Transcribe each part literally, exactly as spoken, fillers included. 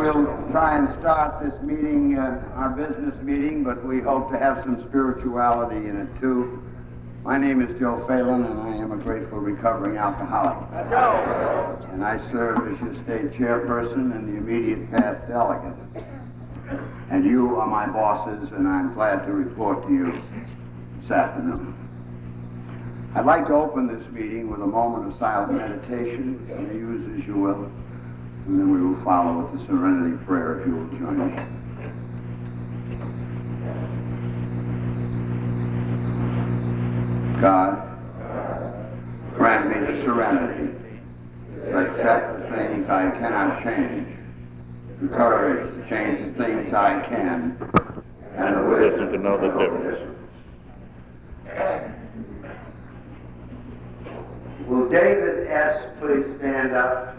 we'll try and start this meeting, uh, our business meeting, but we hope to have some spirituality in it too. My name is Joe Phelan, and I am a grateful recovering alcoholic. Joe. And I serve as your state chairperson and the immediate past delegate. And you are my bosses, and I'm glad to report to you this afternoon. I'd like to open this meeting with a moment of silent meditation, and use as you will, and then we will follow with the serenity prayer if you will join me. God, grant me the serenity to accept the things I cannot change, the courage to change the things I can, and the wisdom to know the difference. Will David S. please stand up?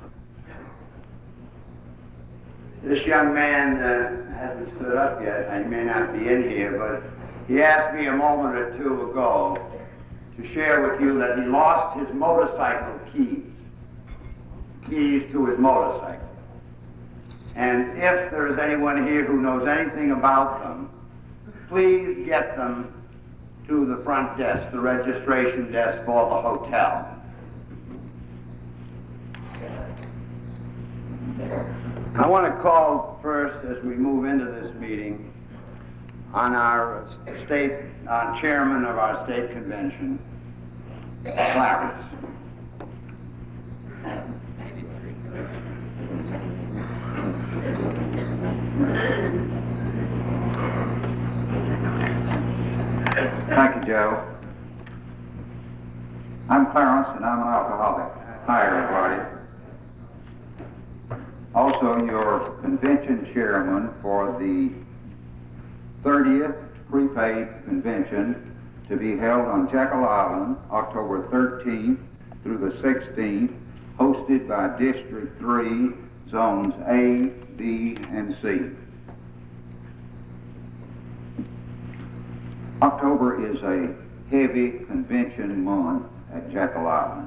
This young man uh, hasn't stood up yet. He may not be in here, but he asked me a moment or two ago to share with you that he lost his motorcycle keys, keys to his motorcycle. And if there is anyone here who knows anything about them, please get them to the front desk, the registration desk for the hotel. I want to call first, as we move into this meeting, on our state, our chairman of our state convention, Clarence. Thank you, Joe. I'm Clarence, and I'm an alcoholic. Hi, everybody. Also, your convention chairman for the thirtieth prepaid convention to be held on Jekyll Island, October thirteenth through the sixteenth, hosted by District three, Zones A, B, and C. October is a heavy convention month at Jekyll Island.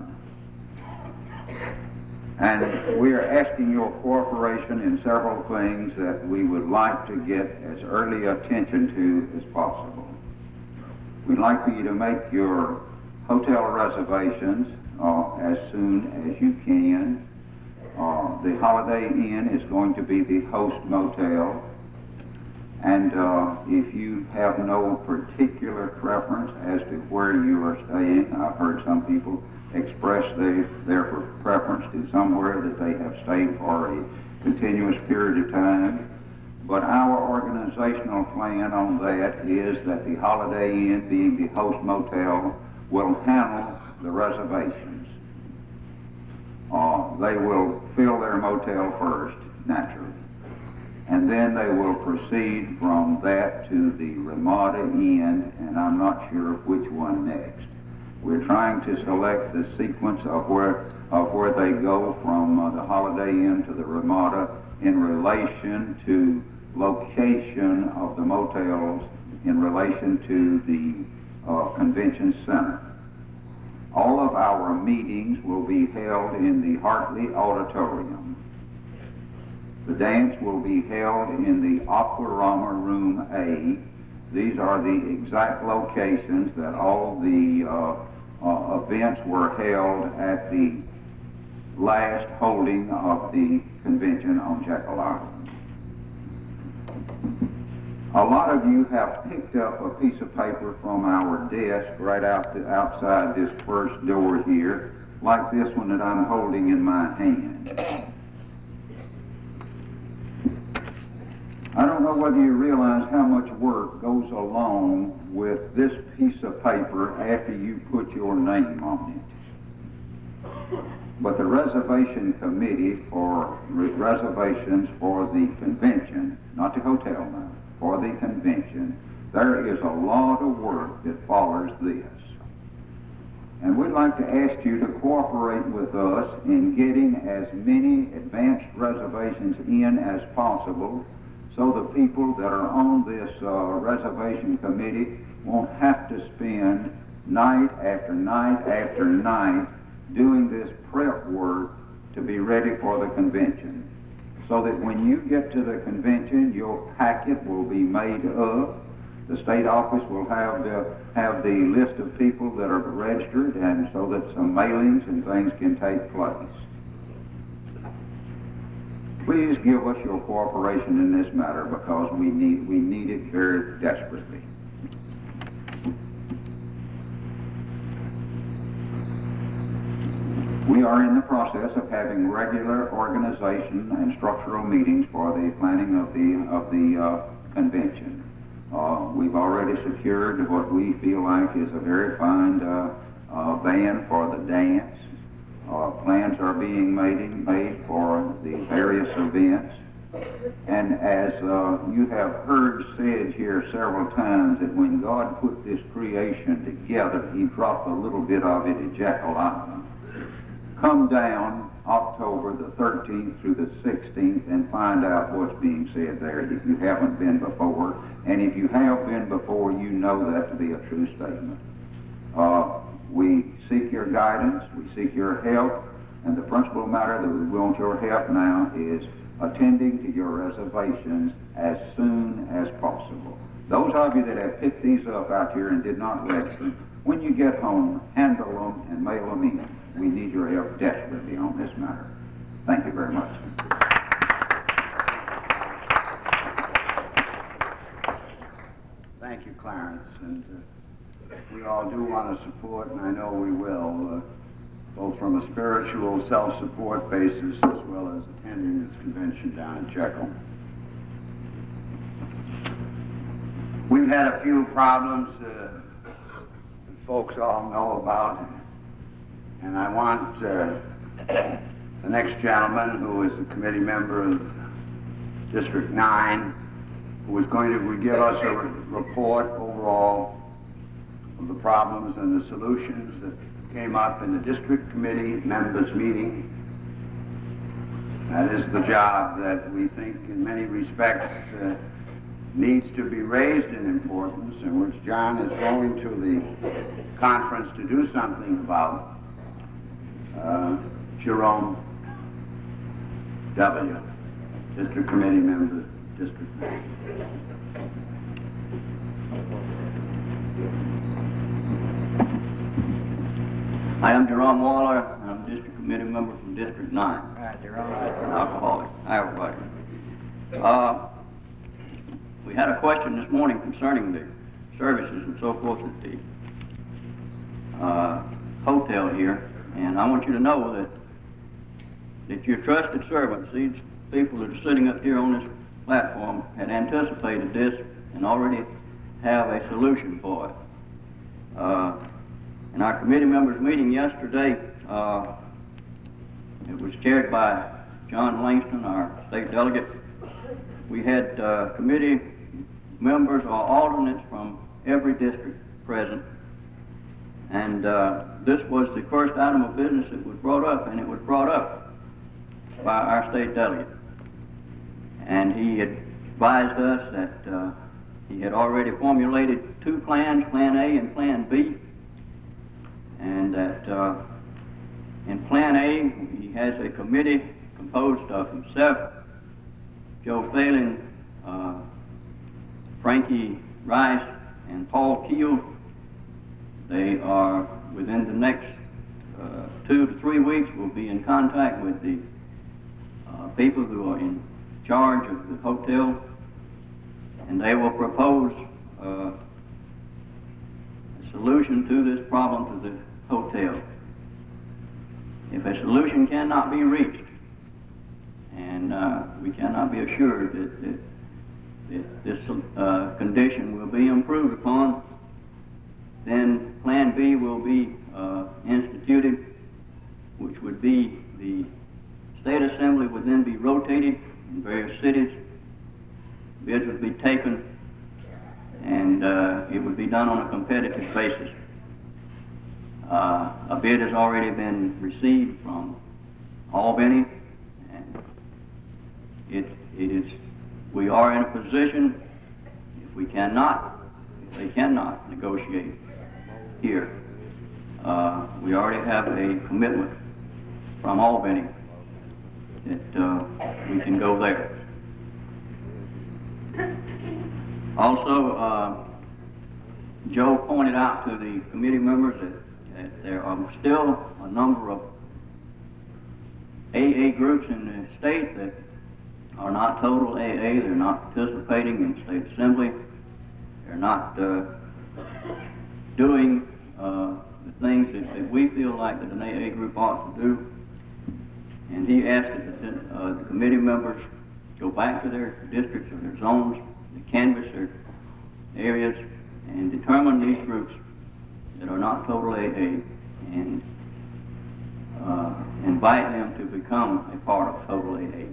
And we are asking your cooperation in several things that we would like to get as early attention to as possible. We'd like for you to make your hotel reservations uh, as soon as you can. Uh, the Holiday Inn is going to be the host motel. And uh, if you have no particular preference as to where you are staying, I've heard some people express they, their preference to somewhere that they have stayed for a continuous period of time. But our organizational plan on that is that the Holiday Inn, being the host motel, will handle the reservations. Uh, they will fill their motel first, naturally. And then they will proceed from that to the Ramada Inn, and I'm not sure which one next. We're trying to select the sequence of where of where they go from uh, the Holiday Inn to the Ramada in relation to location of the motels in relation to the uh, convention center. All of our meetings will be held in the Hartley Auditorium. The dance will be held in the Aquarama Room A. These are the exact locations that all the uh, uh, events were held at the last holding of the convention on Jekyll Island. A lot of you have picked up a piece of paper from our desk right out the, outside this first door here, like this one that I'm holding in my hand. I don't know whether you realize how much work goes along with this piece of paper after you put your name on it. But the reservation committee for re reservations for the convention, not the hotel now, for the convention, there is a lot of work that follows this. And we'd like to ask you to cooperate with us in getting as many advanced reservations in as possible, so the people that are on this uh, reservation committee won't have to spend night after night after night doing this prep work to be ready for the convention. so that when you get to the convention, your packet will be made up. The state office will have the, have the list of people that are registered, and so that some mailings and things can take place. Please give us your cooperation in this matter, because we need, we need it very desperately. We are in the process of having regular organization and structural meetings for the planning of the, of the uh, convention. Uh, we've already secured what we feel like is a very fine uh, uh, band for the dance. Uh, plans are being made, made for the various events. And as uh, you have heard said here several times, that when God put this creation together, he dropped a little bit of it at Jekyll Island. Come down October the thirteenth through the sixteenth and find out what's being said there if you haven't been before. And if you have been before, you know that to be a true statement. Uh, we seek your guidance, we seek your help, and the principal matter that we want your help now is attending to your reservations as soon as possible. Those of you that have picked these up out here and did not register, when you get home, handle them and mail them in. We need your help desperately on this matter. Thank you very much. Thank you, Clarence. And uh, we all do want to support, and I know we will, uh, both from a spiritual self-support basis as well as attending this convention down in Jekyll. We've had a few problems uh, that folks all know about. And I want uh, the next gentleman, who is a committee member of District nine, who is going to give us a re report overall of the problems and the solutions that came up in the district committee members' meeting. That is the job that we think in many respects uh, needs to be raised in importance, and which John is going to the conference to do something about. Uh, Jerome W., District Committee Member, District nine. I am Jerome Waller. I'm District Committee Member from District nine. Hi, Jerome. An alcoholic. Hi, everybody. Uh, we had a question this morning concerning the services and so forth at the uh, hotel here. And I want you to know that that your trusted servants, these people that are sitting up here on this platform, had anticipated this and already have a solution for it. Uh, in our committee members meeting yesterday, uh, it was chaired by John Langston, our state delegate. We had uh, committee members or alternates from every district present. And uh, this was the first item of business that was brought up, and it was brought up by our state delegate. And he advised us that uh, he had already formulated two plans, Plan A and Plan B, and that uh, in Plan A he has a committee composed of himself, Joe Phelan, uh, Frankie Rice, and Paul Keel. They are, within the next uh, two to three weeks, will be in contact with the uh, people who are in charge of the hotel, and they will propose uh, a solution to this problem to the hotel. If a solution cannot be reached, and uh, we cannot be assured that, that, that this uh, condition will be improved upon, then Plan B will be uh, instituted, which would be the State Assembly would then be rotated in various cities. Bids would be taken, and uh, it would be done on a competitive basis. Uh, a bid has already been received from Albany, and it, it is, we are in a position, if we cannot, if they cannot negotiate here, uh, we already have a commitment from Albany that uh, we we can go there. Also, uh, Joe pointed out to the committee members that, that there are still a number of A A groups in the state that are not total A A. They're not participating in state assembly. They're not uh, doing uh, the things that, that we feel like that an A A group ought to do. And he asked that the, uh, the committee members go back to their districts or their zones, and canvass their areas, and determine these groups that are not total A A, and uh, invite them to become a part of total A A.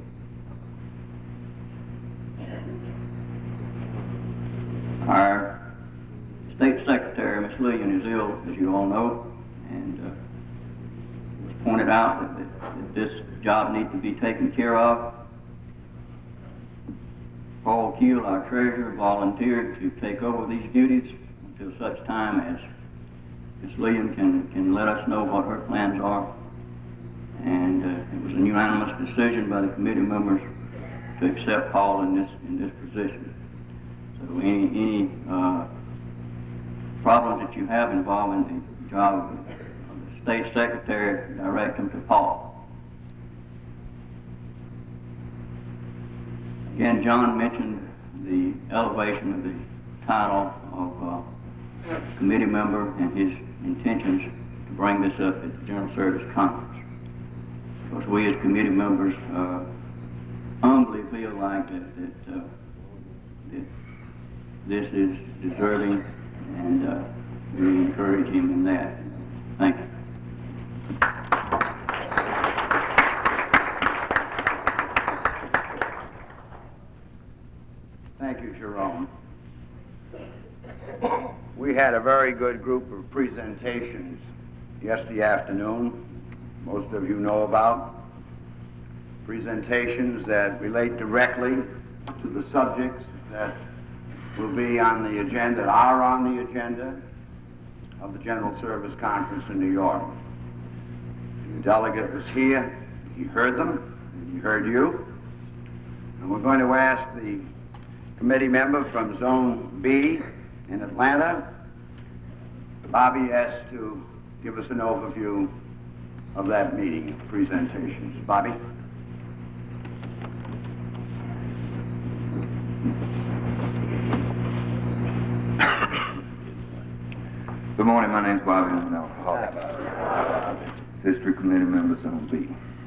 Our State Secretary, Miz Lillian, is ill, as you all know, and uh, it was pointed out that, that, that this job needs to be taken care of. Paul Keel, our treasurer, volunteered to take over these duties until such time as Miz Lillian can, can let us know what her plans are. And uh, it was a unanimous decision by the committee members to accept Paul in this, in this position. So any, any uh, problems that you have involving the job of the, of the State Secretary, direct them to Paul. Again, John mentioned the elevation of the title of uh, committee member and his intentions to bring this up at the General Service Conference. Because we as committee members uh, humbly feel like that, that, uh, that this is deserving, and uh, we encourage him in that. Thank you. Thank you, Jerome. We had a very good group of presentations yesterday afternoon, most of you know about. Presentations that relate directly to the subjects that will be on the agenda, that are on the agenda of the General Service Conference in New York. The delegate was here, he heard them, and he heard you. And we're going to ask the committee member from Zone B in Atlanta, Bobby S., to give us an overview of that meeting presentations. Bobby? Good morning, my name's Bobby. I'm an alcoholic. District Committee member, Zone B.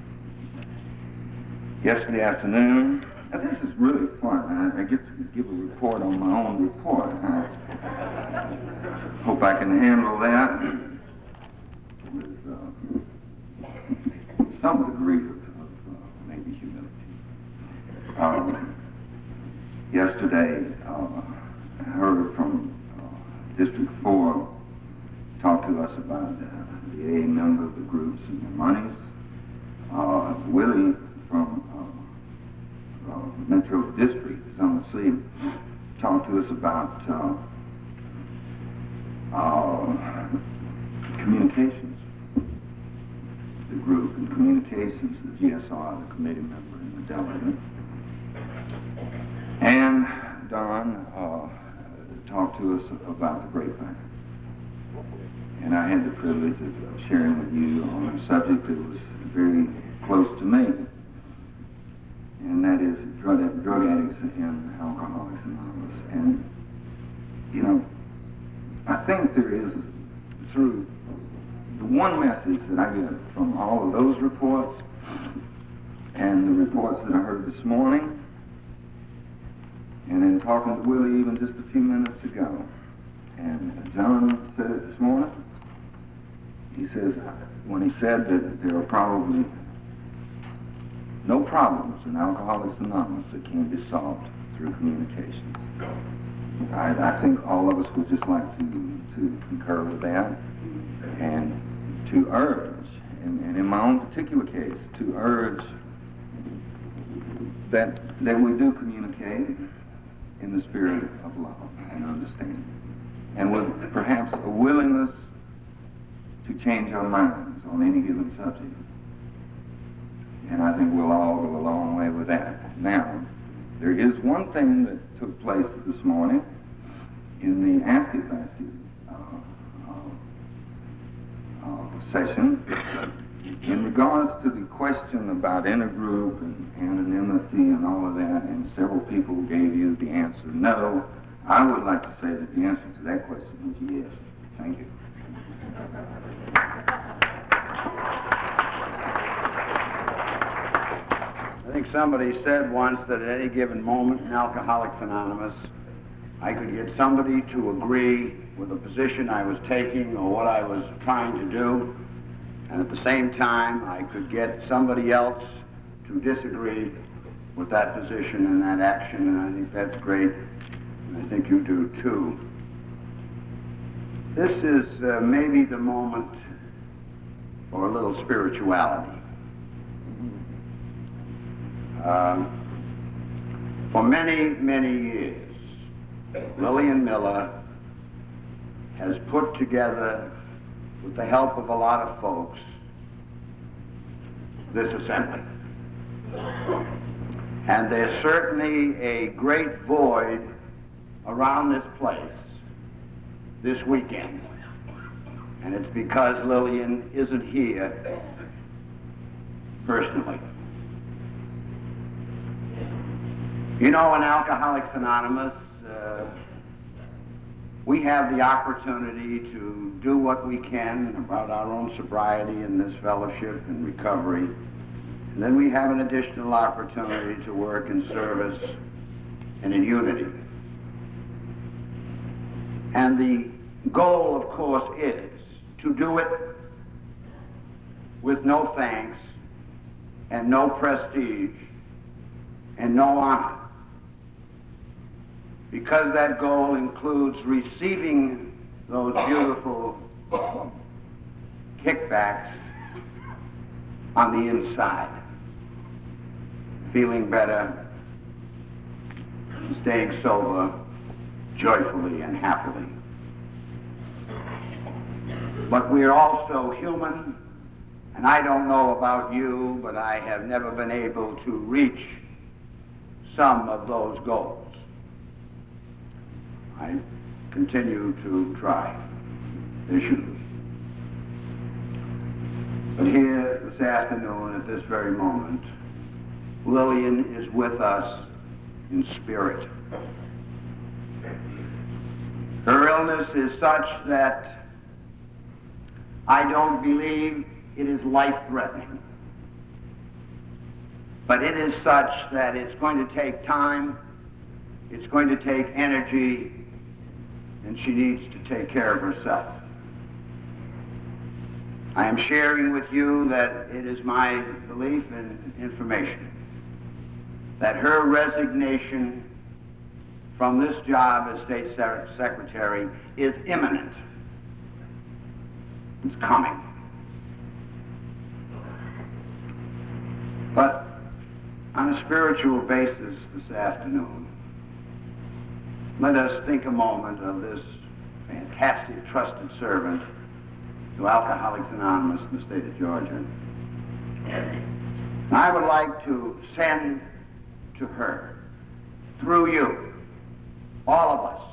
Yesterday afternoon, now this is really fun. I, I get to give a report on my own report. I hope I can handle that with uh, some degree of, of uh, maybe humility. Um, yesterday, uh, I heard from uh, District four talk to us about uh, the A A member of the groups and their monies. Uh, Willie from uh, uh, Metro District, Zone C, talked to us about uh, uh, communications, the group, and communications, the G S R, the committee member and the delegate. And Don uh, talked to us about the grapevine. And I had the privilege of sharing with you on a subject that was very close to me, and that is drug, drug addicts and Alcoholics Anonymous. And, you know, I think there is, through the one message that I get from all of those reports and the reports that I heard this morning, and in talking to Willie even just a few minutes ago, and John said it this morning. He says, when he said that there are probably no problems in Alcoholics Anonymous that can be solved through communication. I, I think all of us would just like to, to concur with that, and to urge, and, and in my own particular case, to urge that, that we do communicate in the spirit of love and understanding, and with perhaps a willingness to change our minds on any given subject. And I think we'll all go a long way with that. Now, there is one thing that took place this morning in the Ask It Basket uh, uh, uh, session in regards to the question about intergroup and anonymity and all of that, and several people gave you the answer no. I would like to say that the answer to that question is yes. Thank you. I think somebody said once that at any given moment in Alcoholics Anonymous, I could get somebody to agree with the position I was taking or what I was trying to do, and at the same time, I could get somebody else to disagree with that position and that action, and I think that's great, and I think you do too. This is uh, maybe the moment for a little spirituality. Um, for many, many years, Lillian Miller has put together, with the help of a lot of folks, this assembly. And there's certainly a great void around this place this weekend. And it's because Lillian isn't here personally. You know, in Alcoholics Anonymous, uh, we have the opportunity to do what we can about our own sobriety in this fellowship and recovery. And then we have an additional opportunity to work in service and in unity. And the goal, of course, is to do it with no thanks and no prestige and no honor, because that goal includes receiving those beautiful kickbacks on the inside, feeling better, staying sober joyfully and happily. But we're also human, and I don't know about you, but I have never been able to reach some of those goals. I continue to try, visually. But here this afternoon, at this very moment, Lillian is with us in spirit. Her illness is such that I don't believe it is life-threatening. But it is such that it's going to take time, it's going to take energy, and she needs to take care of herself. I am sharing with you that it is my belief and information that her resignation from this job as State Secretary is imminent. It's coming. But on a spiritual basis this afternoon, let us think a moment of this fantastic trusted servant to Alcoholics Anonymous in the state of Georgia. And I would like to send to her, through you, all of us,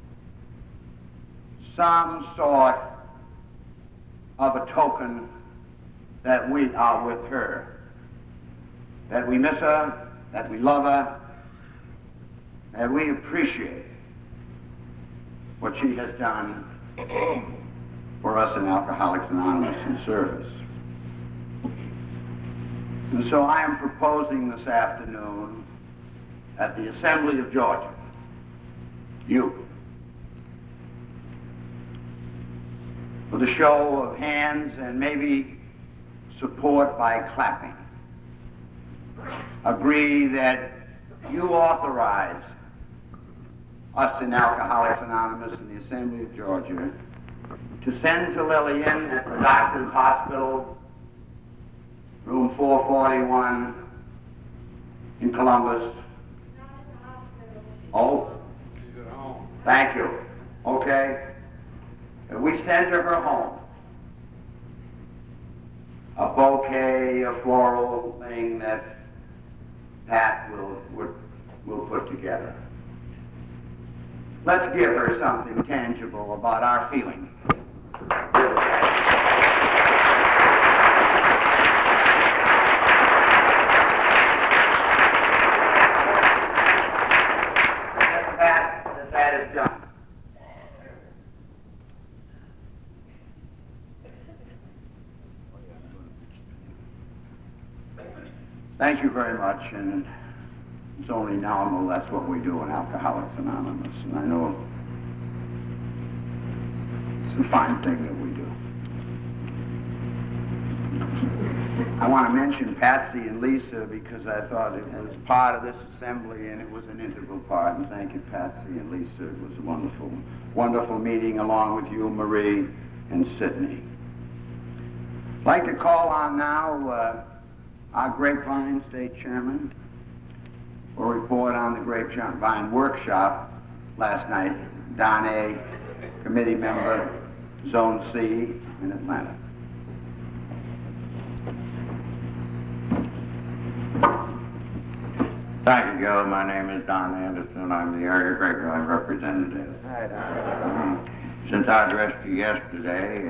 some sort of a token that we are with her, that we miss her, that we love her, that we appreciate what she has done for us in Alcoholics Anonymous in service. And so I am proposing this afternoon at the Assembly of Georgia, you, with a show of hands and maybe support by clapping, agree that you authorize us in Alcoholics Anonymous in the Assembly of Georgia to send to Lillian at the Doctor's Hospital, room four forty-one in Columbus. Oh, thank you. Okay. And we send to her home a bouquet, a floral thing that Pat will, will, will put together. Let's give her something tangible about our feeling. Pat, that that is done. Thank you very much, and it's only nominal. That's what we do in Alcoholics Anonymous, and I know it's a fine thing that we do. I want to mention Patsy and Lisa because I thought it was part of this assembly and it was an integral part, and thank you, Patsy and Lisa. It was a wonderful, wonderful meeting along with you, Marie, and Sydney. I'd like to call on now uh, our Grapevine State Chairman for a report on the Grapevine Workshop last night. Don A., committee member, Zone C in Atlanta. Thank you, Joe. My name is Don Anderson. I'm the area Grapevine representative. Hi, Don. Since I addressed you yesterday,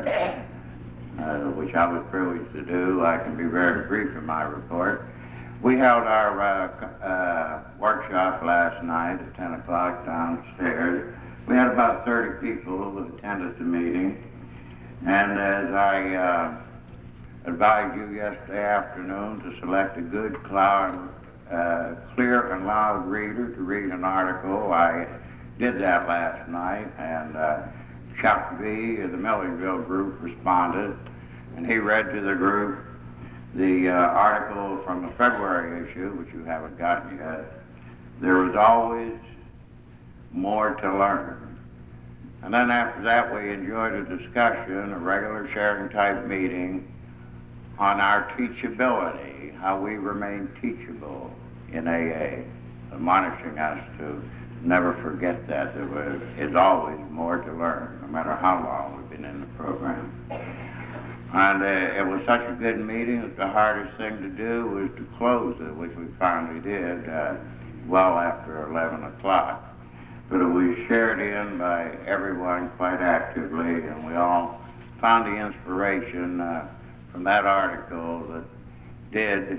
uh, uh, which I was privileged to do, I can be very brief in my report. We held our uh, uh, workshop last night at ten o'clock downstairs. We had about thirty people who attended the meeting. And as I uh, advised you yesterday afternoon to select a good cloud, uh, clear and loud reader to read an article, I did that last night, and uh, Chuck V. of the Milledgeville group responded, and he read to the group the uh, article from the February issue, which you haven't gotten yet. There was always more to learn. And then after that, we enjoyed a discussion, a regular sharing type meeting on our teachability, how we remain teachable in A A, admonishing us to never forget that there is always more to learn, no matter how long we've been in the program. And uh, it was such a good meeting that the hardest thing to do was to close it, which we finally did uh, well after eleven o'clock. But it was shared in by everyone quite actively, and we all found the inspiration uh, from that article that did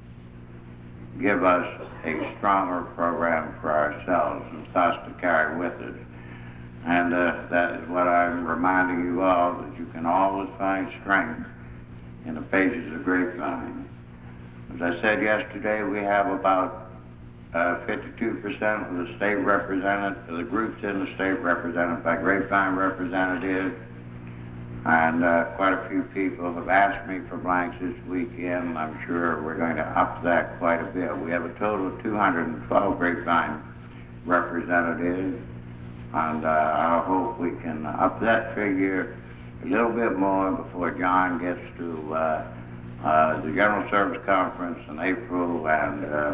give us a stronger program for ourselves and thus to carry with us. And uh, that is what I'm reminding you all, that you can always find strength in the pages of Grapevine. As I said yesterday, we have about uh, fifty-two percent of the state represented, the groups in the state represented by Grapevine representatives. And uh, quite a few people have asked me for blanks this weekend. I'm sure we're going to up that quite a bit. We have a total of two hundred twelve Grapevine representatives, and uh, I hope we can up that figure a little bit more before John gets to uh, uh, the General Service Conference in April and uh,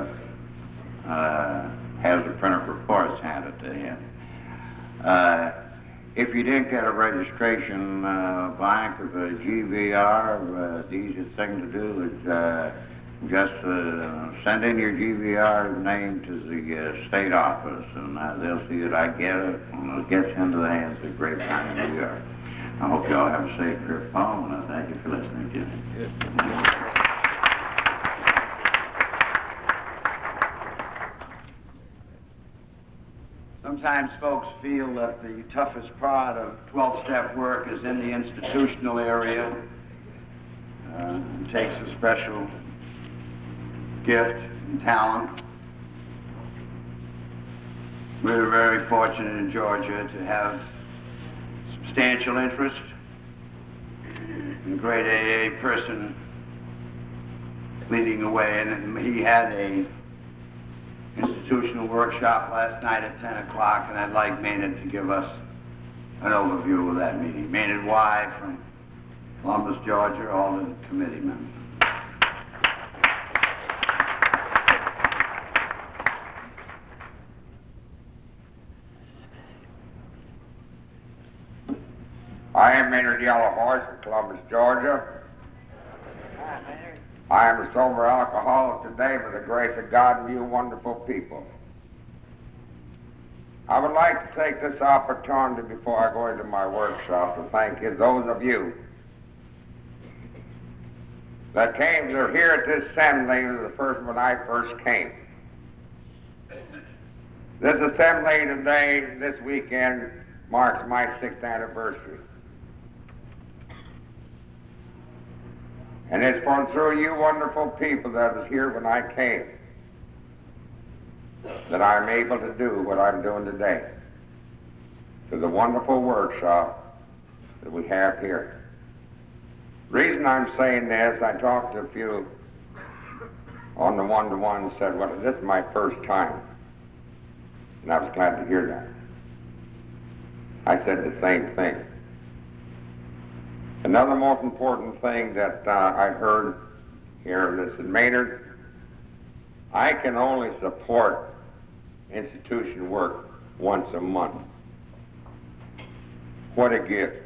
uh, has the printed reports handed to him. Uh, If you didn't get a registration uh, blank of a G V R, uh, the easiest thing to do is uh, just uh, send in your G V R name to the uh, state office, and uh, they'll see that I get it, and it gets into the hands of Grapevine, New York. I hope you all have a safe trip home, and I thank you for listening to me. Sometimes folks feel that the toughest part of twelve-step work is in the institutional area. Uh, it takes a special gift and talent. We're very fortunate in Georgia to have substantial interest in a great A A person leading the way, and he had a institutional workshop last night at ten o'clock, and I'd like Maynard to give us an overview of that meeting. Maynard Y. from Columbus, Georgia, all the committee members. I am Maynard Yellow Horse from Columbus, Georgia. I am a sober alcoholic today by the grace of God and you wonderful people. I would like to take this opportunity before I go into my workshop to thank you, those of you that came to here at this assembly the first when I first came. This assembly today, this weekend, marks my sixth anniversary. And it's for through you wonderful people that was here when I came that I'm able to do what I'm doing today. To the wonderful workshop that we have here. Reason I'm saying this, I talked to a few on the one-to-one and said, well, this is my first time. And I was glad to hear that. I said the same thing. Another most important thing that uh, I heard here, listen, Maynard, I can only support institution work once a month. What a gift.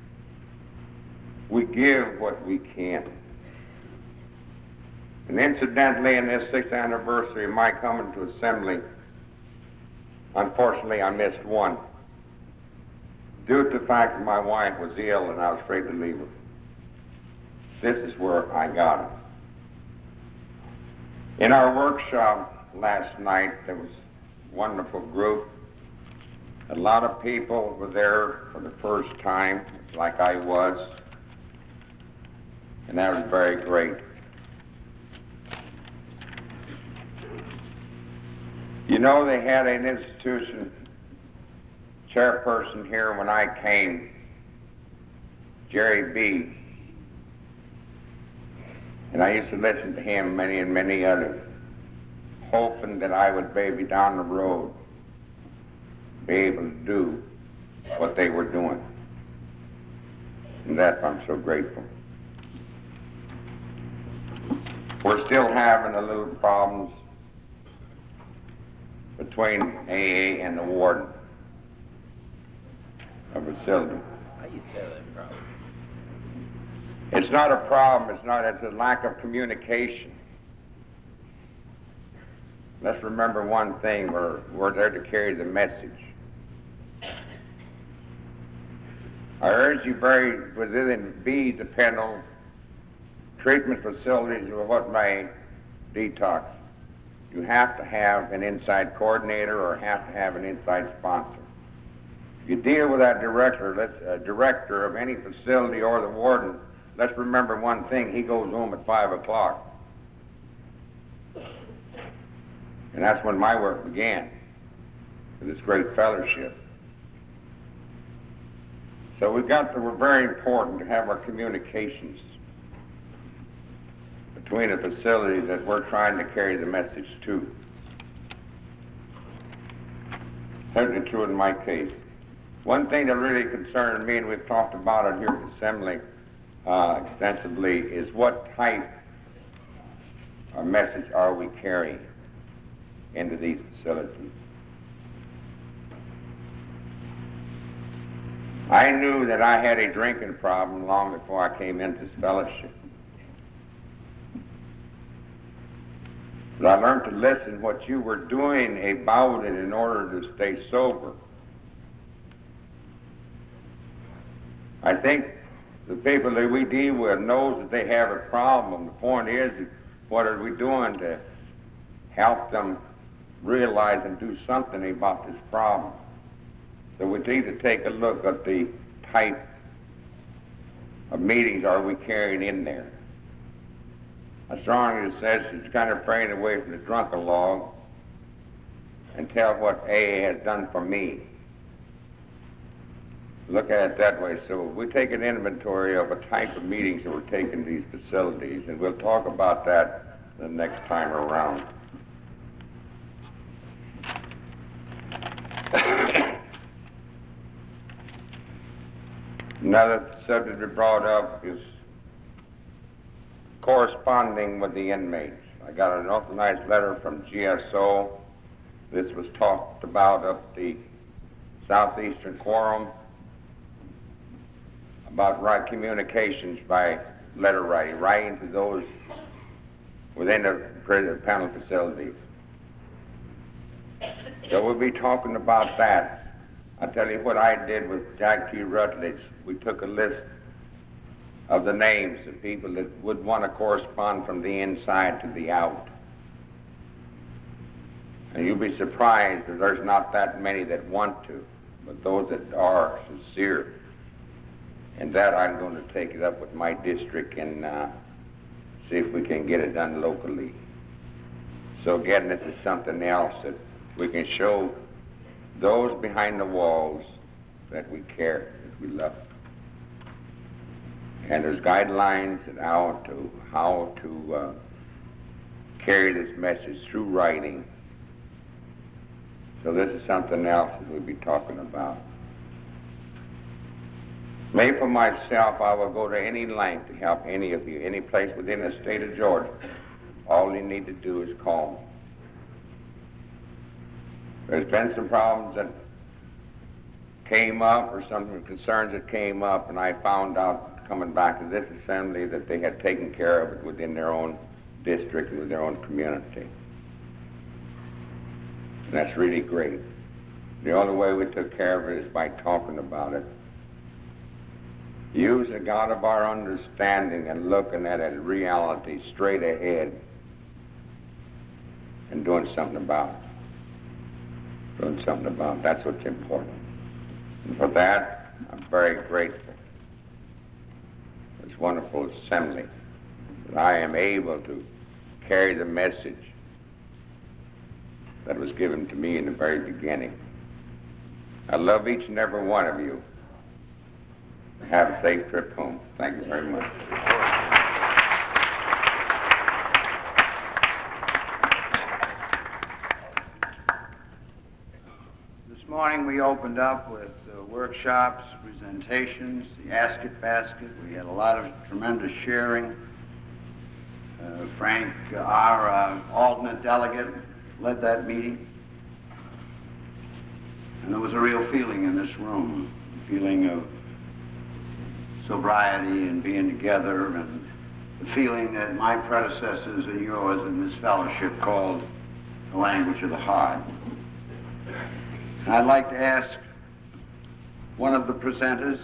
We give what we can. And incidentally, in this sixth anniversary of my coming to assembly, unfortunately I missed one, due to the fact that my wife was ill and I was afraid to leave her. This is where I got it. In our workshop last night, there was a wonderful group. A lot of people were there for the first time, like I was, and that was very great. You know, they had an institution chairperson here when I came, Jerry B. And I used to listen to him, many and many others, hoping that I would maybe down the road be able to do what they were doing. And that's why I'm so grateful. We're still having a little problems between A A and the warden of the facility. I used to have that problem. It's not a problem, it's not, it's a lack of communication. Let's remember one thing, we're, we're there to carry the message. I urge you very, within be depend on treatment facilities or what may detox. You have to have an inside coordinator or have to have an inside sponsor. If you deal with that director, let's, uh, director of any facility or the warden, let's remember one thing, he goes home at five o'clock. And that's when my work began, with this great fellowship. So we've got to, we're very important to have our communications between a facility that we're trying to carry the message to. Certainly true in my case. One thing that really concerned me, and we've talked about it here at the assembly uh, extensively, is what type of message are we carrying into these facilities. I knew that I had a drinking problem long before I came into this fellowship. But I learned to listen what you were doing about it in order to stay sober. I think the people that we deal with knows that they have a problem. The point is, what are we doing to help them realize and do something about this problem? So we need to take a look at the type of meetings are we carrying in there. I strongly suggest you kind of frame away from the drunken log and tell what A A has done for me. Look at it that way. So we take an inventory of a type of meetings that we're taking in these facilities, and we'll talk about that the next time around. Another subject we brought up is corresponding with the inmates. I got an awful nice letter from G S O. This was talked about up the Southeastern Quorum about right communications by letter writing, writing to those within the prison panel facilities. So we'll be talking about that. I'll tell you what I did with Jack T. Rutledge. We took a list of the names of people that would want to correspond from the inside to the out. And you'll be surprised that there's not that many that want to, but those that are sincere. And that I'm going to take it up with my district and uh, see if we can get it done locally. So again, this is something else that we can show those behind the walls that we care, that we love. And there's guidelines on how to, how to uh, carry this message through writing. So this is something else that we'll be talking about. May for myself, I will go to any length to help any of you, any place within the state of Georgia. All you need to do is call me. There's been some problems that came up, or some concerns that came up, and I found out coming back to this assembly that they had taken care of it within their own district and with their own community. And that's really great. The only way we took care of it is by talking about it. Use the God of our understanding and looking at it, reality straight ahead, and doing something about it. Doing something about it. That's what's important. And for that, I'm very grateful. This wonderful assembly that I am able to carry the message that was given to me in the very beginning. I love each and every one of you. Have a safe trip home. Thank you very much. This morning we opened up with uh, workshops, presentations, the Ask It Basket. We had a lot of tremendous sharing. Uh, Frank, uh, our uh, alternate delegate, led that meeting. And there was a real feeling in this room, a feeling of sobriety and being together, and the feeling that my predecessors and yours in this fellowship called the language of the heart. And I'd like to ask one of the presenters,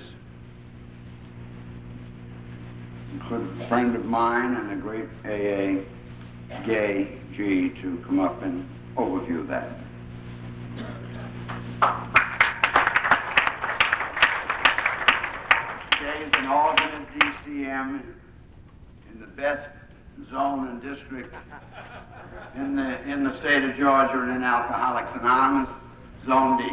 a good friend of mine and a great A A, Gay G, to come up and overview that. Gay is an alternate D C M in the best zone and district in the in the state of Georgia and in Alcoholics Anonymous, Zone D.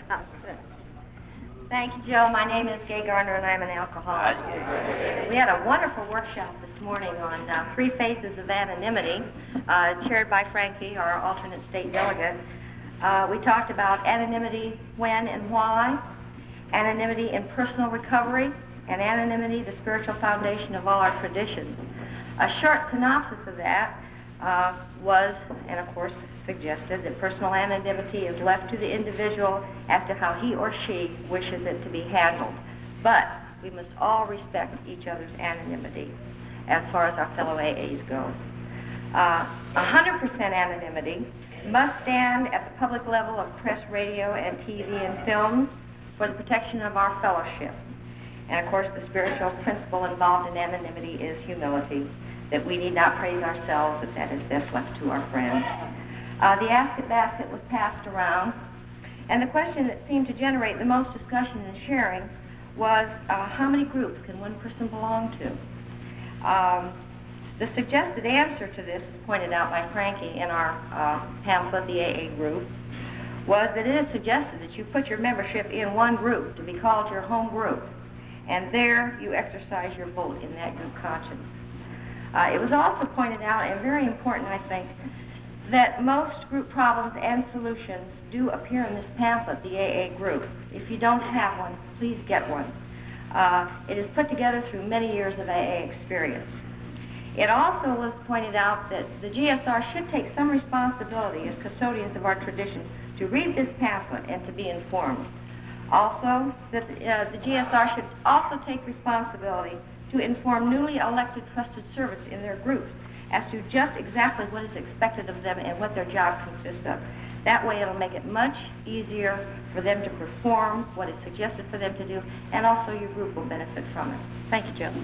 Thank you, Joe. My name is Gay Garner, and I'm an alcoholic. We had a wonderful workshop this morning on uh, three phases of anonymity, uh, chaired by Frankie, our alternate state delegate. Uh, we talked about anonymity, when and why, anonymity in personal recovery, and anonymity, the spiritual foundation of all our traditions. A short synopsis of that uh, was, and of course suggested, that personal anonymity is left to the individual as to how he or she wishes it to be handled. But we must all respect each other's anonymity as far as our fellow A As go. Uh, one hundred percent anonymity must stand at the public level of press, radio, and T V and films for the protection of our fellowship. And of course, the spiritual principle involved in anonymity is humility, that we need not praise ourselves, that that is best left to our friends. Uh, the Ask It Basket was passed around, and the question that seemed to generate the most discussion and sharing was, uh, how many groups can one person belong to? Um, the suggested answer to this, as pointed out by Frankie in our uh, pamphlet, the A A group, was that it is suggested that you put your membership in one group to be called your home group, and there you exercise your vote in that group conscience. Uh, it was also pointed out, and very important, I think, that most group problems and solutions do appear in this pamphlet, the A A group. If you don't have one, please get one. Uh, it is put together through many years of A A experience. It also was pointed out that the G S R should take some responsibility as custodians of our traditions to read this pamphlet and to be informed. Also, that the, uh, the G S R should also take responsibility to inform newly elected trusted servants in their groups as to just exactly what is expected of them and what their job consists of. That way it'll make it much easier for them to perform what is suggested for them to do, and also your group will benefit from it. Thank you, Joe.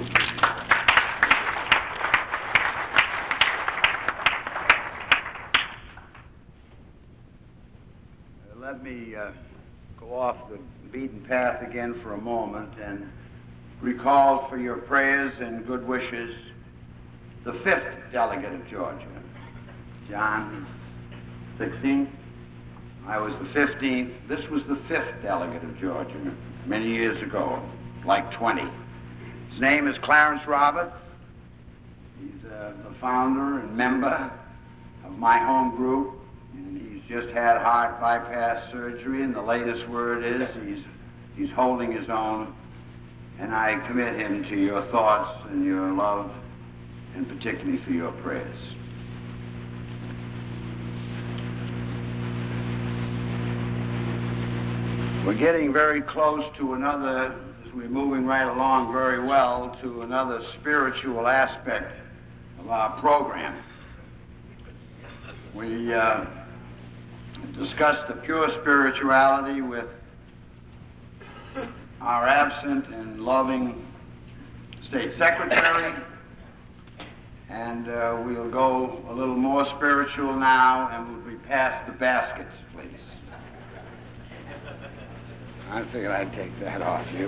Let me uh, go off the beaten path again for a moment and recall for your prayers and good wishes the fifth delegate of Georgia. John is sixteenth. I was the fifteenth. This was the fifth delegate of Georgia many years ago, like twenty. His name is Clarence Roberts. He's uh, the founder and member of my home group. And he's just had heart bypass surgery, and the latest word is he's, he's holding his own. And I commit him to your thoughts and your love, and particularly for your prayers. We're getting very close to another, as we're moving right along very well, to another spiritual aspect of our program. We uh, discussed the pure spirituality with our absent and loving State Secretary, and uh, we'll go a little more spiritual now, and we'll be past the baskets, please. I figured I'd take that off you.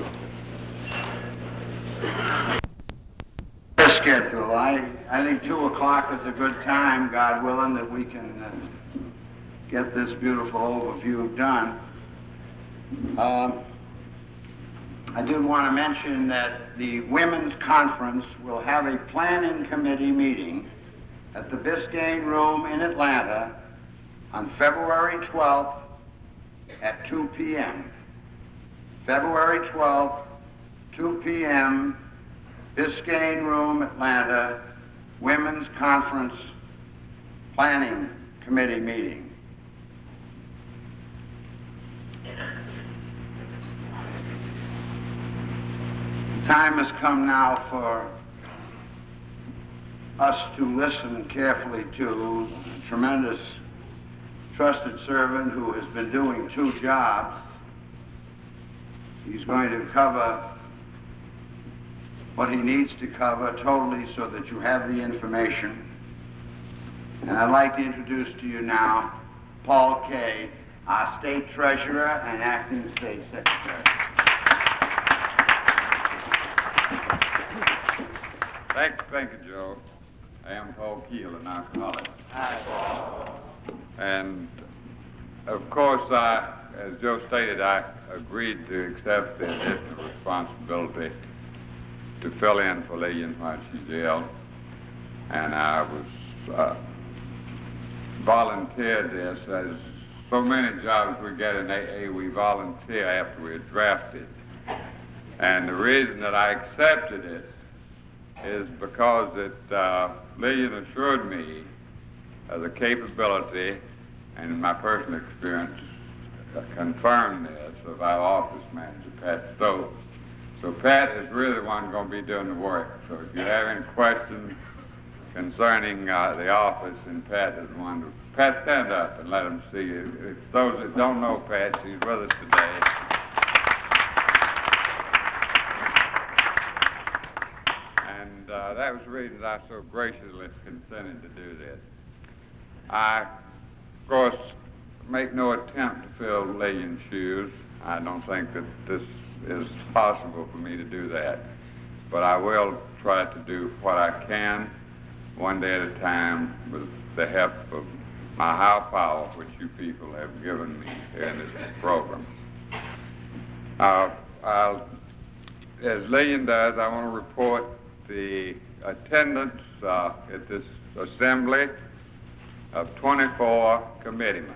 Schedule. I, I think two o'clock is a good time, God willing, that we can uh, get this beautiful overview done. Um, I did want to mention that the Women's Conference will have a planning committee meeting at the Biscayne Room in Atlanta on February twelfth at two p m February twelfth, two p m, Biscayne Room, Atlanta, Women's Conference Planning Committee meeting. The time has come now for us to listen carefully to a tremendous trusted servant who has been doing two jobs. He's going to cover what he needs to cover totally so that you have the information. And I'd like to introduce to you now Paul Kay, our State Treasurer and Acting State Secretary. Thank, thank you, Joe. I am Paul Keel, an alcoholic. And, of course, I, as Joe stated, I agreed to accept the additional responsibility to fill in for Lillian while she's ill. And I was uh, volunteered this. As so many jobs we get in A A, we volunteer after we're drafted. And the reason that I accepted it is because it, uh, Lillian assured me of the capability, and in my personal experience, uh, confirmed this, of our office manager, Pat Stokes. So Pat is really the one going to be doing the work. So if you have any questions concerning uh, the office, and Pat is the one to... Pat, stand up and let them see you. If those that don't know Pat, she's with us today. And uh, that was the reason that I so graciously consented to do this. I, of course, make no attempt to fill Lillian's shoes. I don't think that this is possible for me to do that. But I will try to do what I can, one day at a time, with the help of my higher power, which you people have given me here in this program. Uh, I'll, as Lillian does, I want to report the attendance uh, at this assembly of twenty-four committeemen,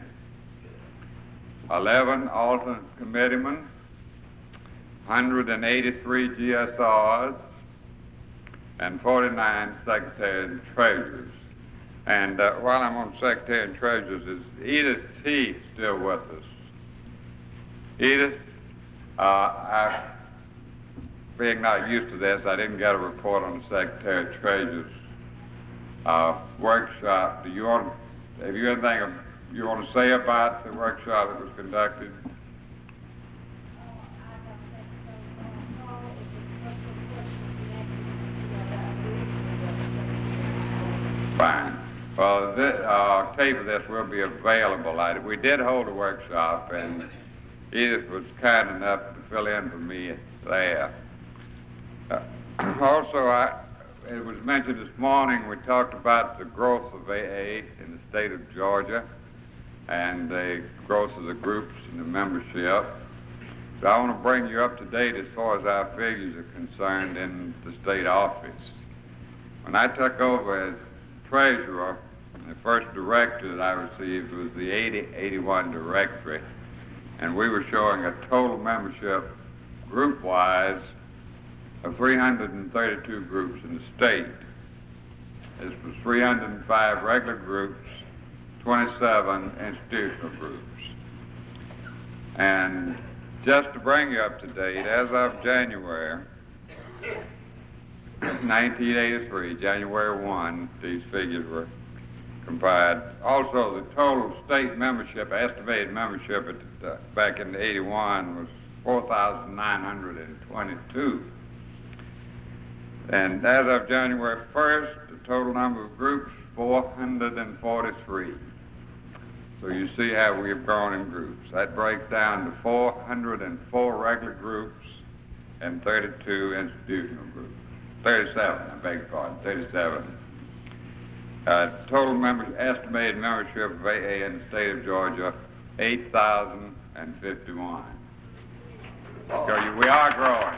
eleven alternate committeemen, one hundred eighty-three G S Rs, and forty-nine secretaries and treasurers. And uh, while I'm on secretary and treasurers, is Edith T. still with us? Edith, uh, I, being not used to this, I didn't get a report on the secretary and treasurers uh, workshop. Do you want, have you anything you want to say about the workshop that was conducted? Fine. Well, this, uh, tape of this will be available. I, we did hold a workshop, and Edith was kind enough to fill in for me there. Uh, also, I, it was mentioned this morning, we talked about the growth of A A in the state of Georgia and the growth of the groups and the membership. So I want to bring you up to date as far as our figures are concerned in the state office. When I took over as treasurer, the first directory that I received was the eighty eighty-one directory, and we were showing a total membership group-wise of three hundred thirty-two groups in the state. This was three hundred five regular groups, twenty-seven institutional groups. And just to bring you up to date, as of January nineteen eighty-three, January first, these figures were compiled. Also, the total state membership, estimated membership at the, uh, back in eighty-one was four thousand nine hundred twenty-two. And as of January first, the total number of groups, four hundred forty-three. So you see how we have grown in groups. That breaks down to four hundred four regular groups and thirty-two institutional groups. thirty-seven, I beg your pardon, thirty-seven. Uh, total members, estimated membership of A A in the state of Georgia, eight thousand fifty-one. So you, we are growing.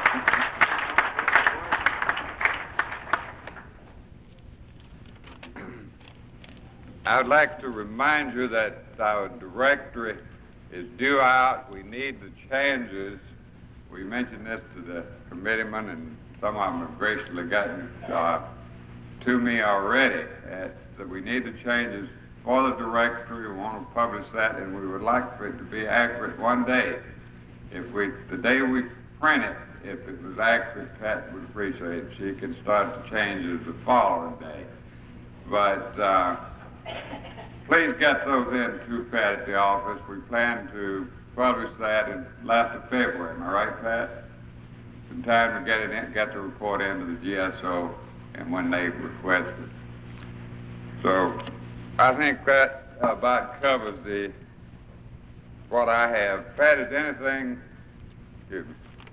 I would like to remind you that our directory is due out. We need the changes. We mentioned this to the committeemen, and some of them have graciously gotten uh, to me already, uh, that we need the changes for the directory. We want to publish that, and we would like for it to be accurate one day. If we, the day we print it, if it was accurate, Pat would appreciate it. She can start the changes the following day. But uh, please get those in to Pat at the office. We plan to publish that in last of February. Am I right, Pat? In time to get it in, get the report into the G S O and when they request it. So I think that about covers the what I have. Pat, is anything? Excuse me.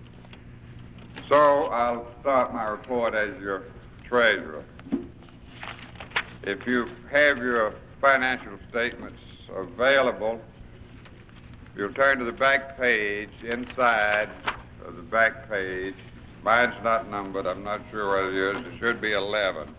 So I'll start my report as your treasurer. If you have your financial statements available, you'll turn to the back page. Inside of the back page, mine's not numbered, I'm not sure what it is, it should be eleven.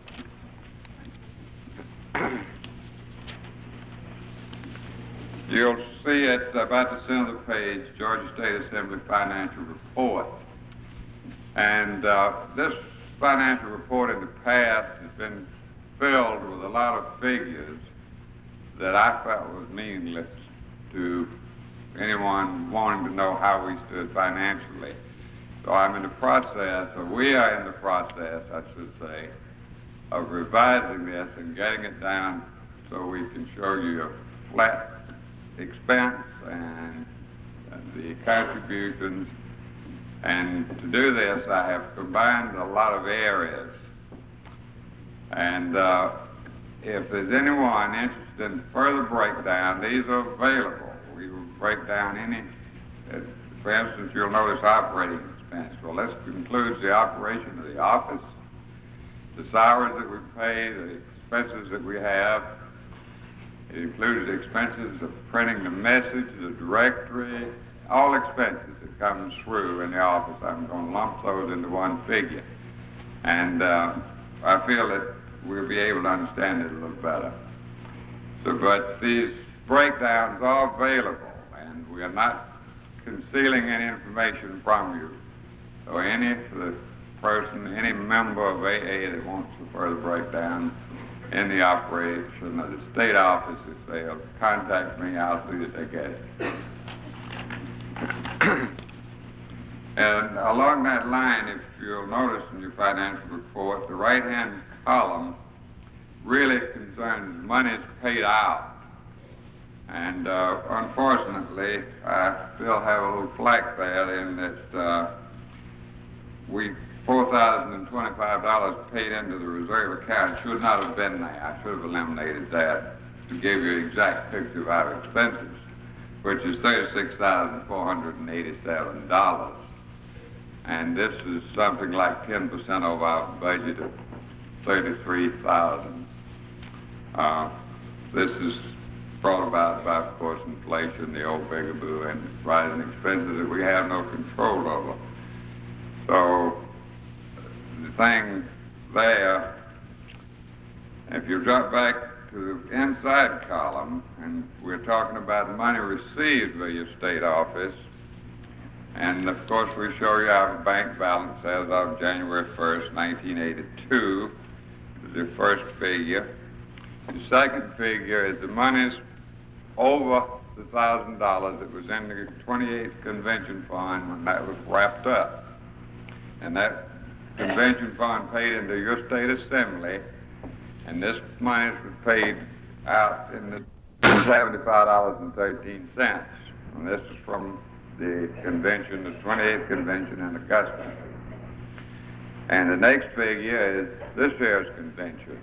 You'll see at about the center of the page, Georgia State Assembly Financial Report. And uh, this financial report in the past has been filled with a lot of figures that I felt was meaningless to anyone wanting to know how we stood financially. So I'm in the process, or we are in the process, I should say, of revising this and getting it down so we can show you a flat expense and, and the contributions. And to do this, I have combined a lot of areas. And uh, if there's anyone interested in further breakdown, these are available. We will break down any, uh, for instance, you'll notice operating expense. Well, this includes the operation of the office, the salaries that we pay, the expenses that we have. It includes the expenses of printing the message, the directory, all expenses that comes through in the office. I'm going to lump those into one figure. And uh, I feel that we'll be able to understand it a little better. So, but these breakdowns are available, and we are not concealing any information from you. So any the person, any member of A A that wants a further breakdown in the operation of the state office, if they'll contact me, I'll see that they get it. And along that line, if you'll notice in your financial report, the right-hand column really concerns monies paid out. And uh, unfortunately, I still have a little flack there in that uh, we four thousand twenty-five dollars paid into the reserve account should not have been there. I should have eliminated that to give you an exact picture of our expenses, which is thirty-six thousand four hundred eighty-seven dollars. And this is something like ten percent of our budget of thirty-three thousand dollars. Uh, this is brought about by, of course, inflation, the old bigaboo, and rising expenses that we have no control over. So the thing there, if you drop back to the inside column, and we're talking about money received by your state office, and of course we show you our bank balance as of January first, nineteen eighty-two, is the first figure. The second figure is the monies over the one thousand dollars that was in the twenty-eighth Convention Fund when that was wrapped up. And that Convention Fund paid into your state assembly, and this money was paid out in the seventy-five dollars and thirteen cents. And this is from the convention, the twenty-eighth Convention in Augusta. And the next figure is this year's convention.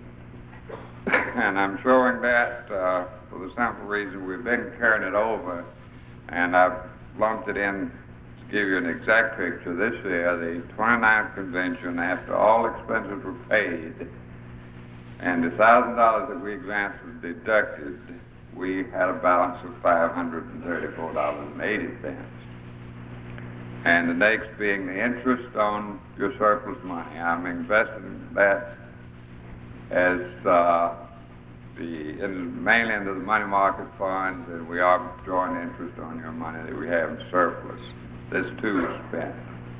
And I'm showing that uh, for the simple reason we've been carrying it over, and I've lumped it in to give you an exact picture. This year, the twenty-ninth Convention, after all expenses were paid, and the one thousand dollars that we advanced was deducted, we had a balance of five hundred thirty-four dollars and eighty cents. And the next being the interest on your surplus money. I'm investing that as uh, the in, mainly into the money market funds, and we are drawing interest on your money that we have in surplus. This too is spent.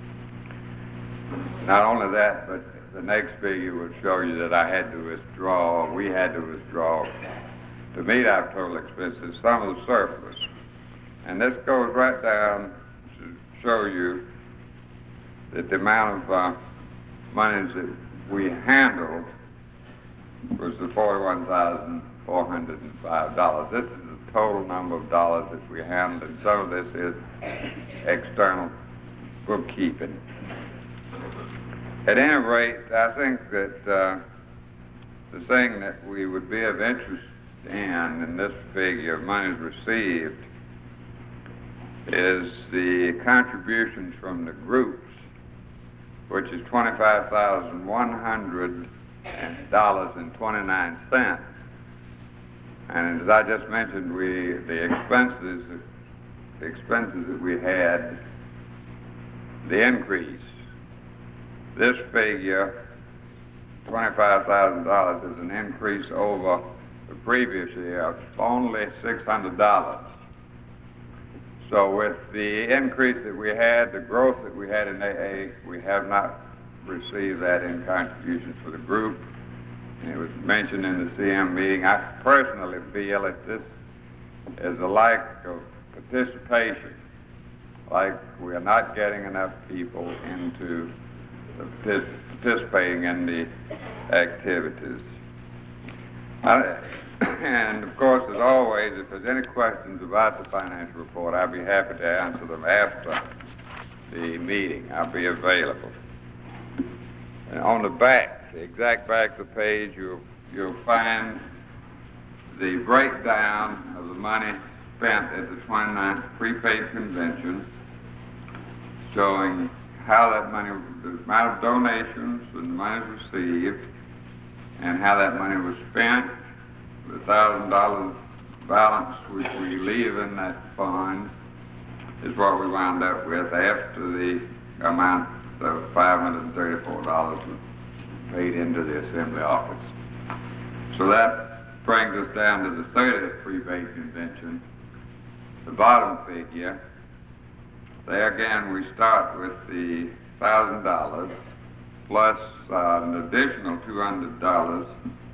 Not only that, but the next figure would show you that I had to withdraw, we had to withdraw to meet our total expenses, some of the surplus. And this goes right down to show you that the amount of uh, monies that we handled was the forty-one thousand four hundred five dollars. This is the total number of dollars that we handled, and some of this is external bookkeeping. At any rate, I think that uh, the thing that we would be of interest in, in this figure of monies received, is the contributions from the groups, which is twenty-five thousand one hundred dollars and twenty-nine cents. And as I just mentioned, we the expenses, the expenses that we had, the increase. This figure, twenty-five thousand dollars, is an increase over the previous year of only six hundred dollars. So with the increase that we had, the growth that we had in A A, we have not received that in contributions for the group. And it was mentioned in the C M meeting. I personally feel that this is a lack of participation, like we are not getting enough people into the participating in the activities. I, And, of course, as always, if there's any questions about the financial report, I'll be happy to answer them after the meeting. I'll be available. And on the back, the exact back of the page, you'll, you'll find the breakdown of the money spent at the twenty-ninth prepaid convention, showing how that money, the amount of donations and the money received, and how that money was spent. The one thousand dollars balance which we leave in that fund is what we wound up with after the amount of five hundred thirty-four dollars was paid into the Assembly office. So that brings us down to the thirtieth prepaid convention, the bottom figure. There again we start with the one thousand dollars plus uh, an additional two hundred dollars.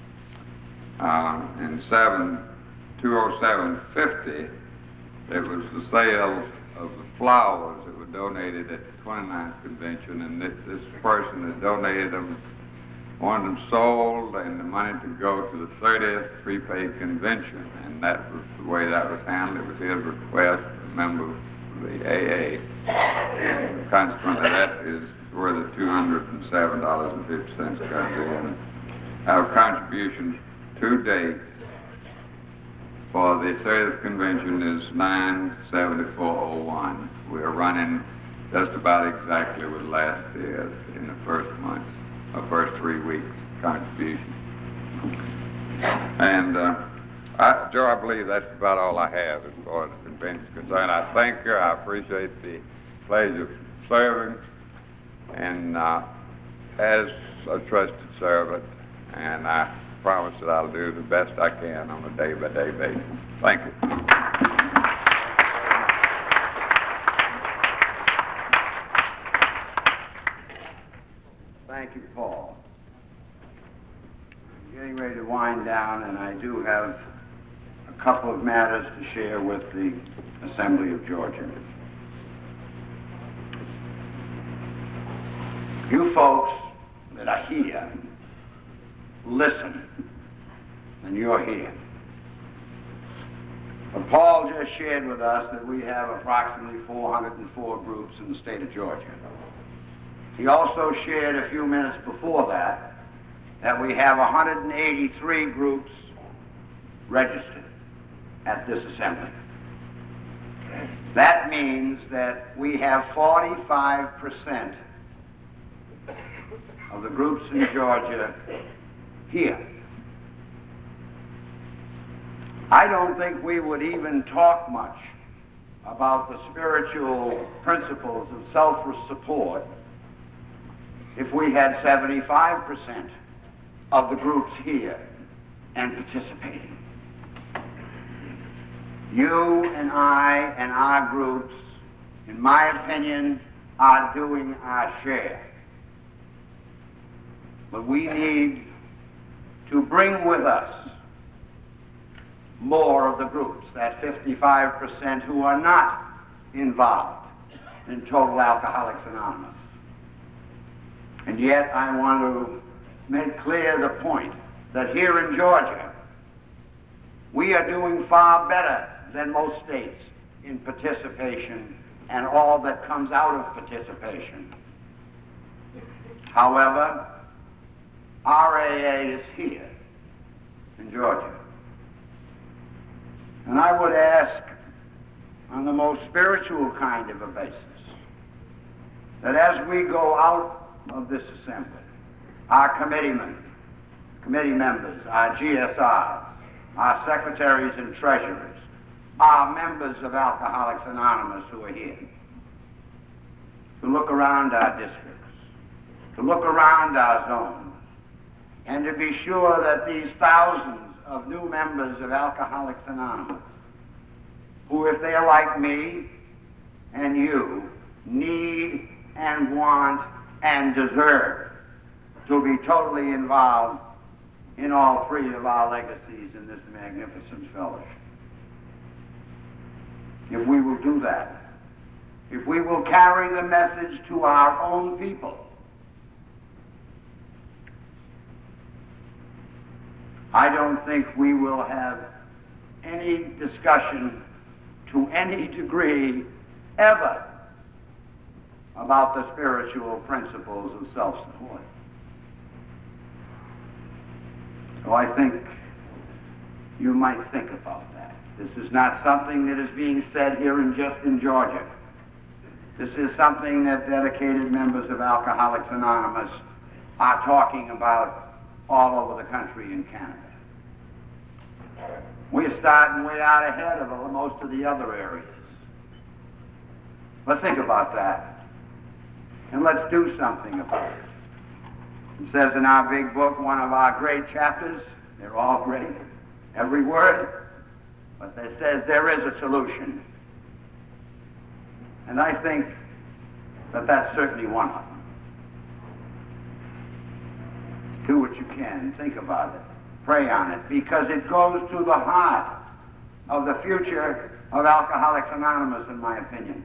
Uh, in seven, two oh seven fifty, it was the sale of the flowers that were donated at the twenty-ninth convention, and this, this person that donated them wanted them sold and the money to go to the thirtieth prepaid convention, and that was the way that was handled. It was his request, a member of the A A. Consequently, that is where the two hundred seven dollars and fifty cents comes in. Our contributions to date for the thirtieth convention is nine seventy-four oh one. We are running just about exactly what last year's in the first month, or first three weeks contribution. And uh, I, Joe, I believe that's about all I have as far as the convention is concerned. I thank you. I appreciate the pleasure of serving, and uh, as a trusted servant, and I promise that I'll do the best I can on a day-by-day basis. Thank you. Thank you, Paul. I'm getting ready to wind down, and I do have a couple of matters to share with the Assembly of Georgia. You folks that are here, listen, and you're here. But Paul just shared with us that we have approximately four hundred four groups in the state of Georgia. He also shared a few minutes before that that we have one hundred eighty-three groups registered at this assembly. That means that we have forty-five percent of the groups in Georgia here. I don't think we would even talk much about the spiritual principles of self-support if we had seventy-five percent of the groups here and participating. You and I and our groups, in my opinion, are doing our share. But we need to bring with us more of the groups, that fifty-five percent who are not involved in Total Alcoholics Anonymous. And yet I want to make clear the point that here in Georgia, we are doing far better than most states in participation and all that comes out of participation. However, R A A is here in Georgia. And I would ask, on the most spiritual kind of a basis, that as we go out of this assembly, our committeemen, committee members, our G S Rs, our secretaries and treasurers, our members of Alcoholics Anonymous who are here, to look around our districts, to look around our zones, and to be sure that these thousands of new members of Alcoholics Anonymous, who, if they are like me and you, need and want and deserve to be totally involved in all three of our legacies in this magnificent fellowship. If we will do that, if we will carry the message to our own people, I don't think we will have any discussion to any degree ever about the spiritual principles of self-support. So I think you might think about that. This is not something that is being said here in just in Georgia. This is something that dedicated members of Alcoholics Anonymous are talking about all over the country in Canada. We're starting way out ahead of most of the other areas. But think about that, and let's do something about it. It says in our big book, one of our great chapters, they're all great, every word, but it says there is a solution. And I think that that's certainly one of them. Do what you can, think about it, pray on it, because it goes to the heart of the future of Alcoholics Anonymous, in my opinion.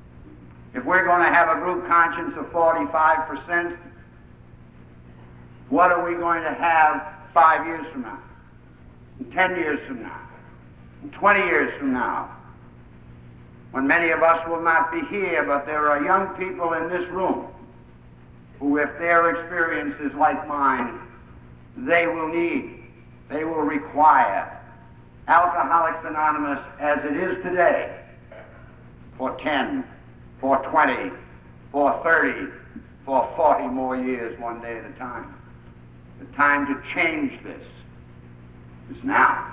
If we're going to have a group conscience of forty-five percent, What are we going to have five years from now, and ten years from now, and twenty years from now, when many of us will not be here, but there are young people in this room who, if their experience is like mine, they will need, they will require Alcoholics Anonymous as it is today for ten, for twenty, for thirty, for forty more years, one day at a time. The time to change this is now.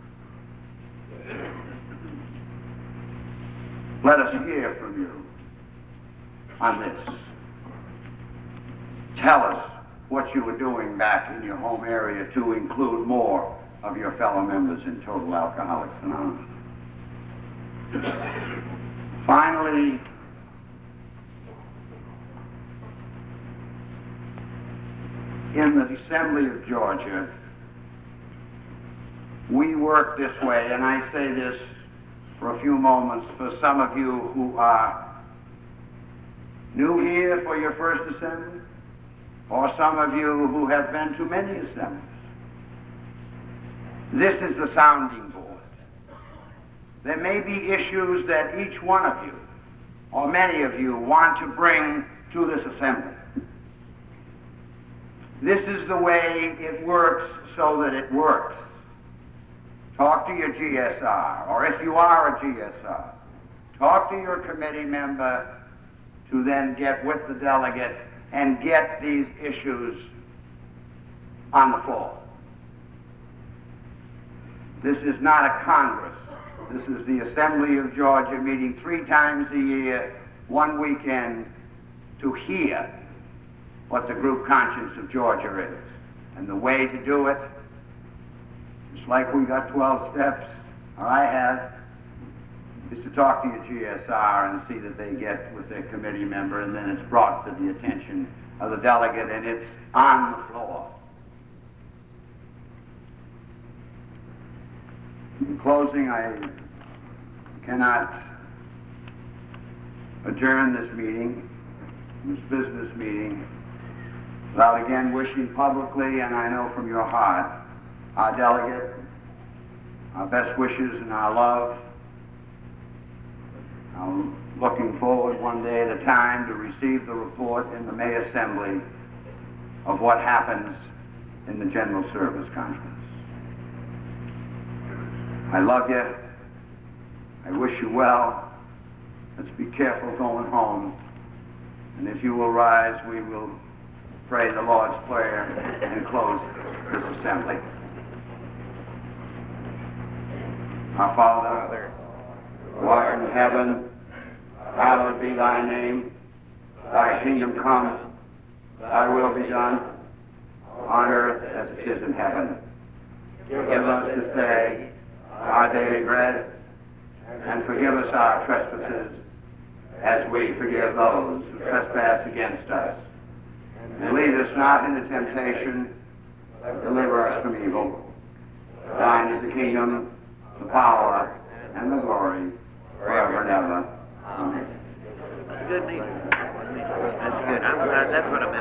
Let us hear from you on this. Tell us what you were doing back in your home area to include more of your fellow members in Total Alcoholics Anonymous. Finally, in the Assembly of Georgia, we work this way, and I say this for a few moments for some of you who are new here for your first assembly, or some of you who have been to many assemblies. This is the sounding board. There may be issues that each one of you, or many of you, want to bring to this assembly. This is the way it works so that it works. Talk to your G S R, or if you are a G S R, talk to your committee member to then get with the delegate and get these issues on the floor. This is not a Congress. This is the Assembly of Georgia meeting three times a year, one weekend, to hear what the group conscience of Georgia is. And the way to do it, just like we got twelve steps, or I have, is to talk to your G S R and see that they get with their committee member, and then it's brought to the attention of the delegate, and it's on the floor. In closing, I cannot adjourn this meeting, this business meeting, without again wishing publicly, and I know from your heart, our delegate, our best wishes and our love. I'm looking forward one day at a time to receive the report in the May Assembly of what happens in the General Service Conference. I love you. I wish you well. Let's be careful going home. And if you will rise, we will pray the Lord's Prayer and close this assembly. Our Father, who art in heaven, hallowed be thy name. Thy kingdom come, thy will be done, on earth as it is in heaven. Give us this day our daily bread, and forgive us our trespasses, as we forgive those who trespass against us. And lead us not into temptation, but deliver us from evil. Thine is the kingdom, the power, and the glory, forever and ever. Amen. Good meeting. That's good. I'm glad that's what I meant.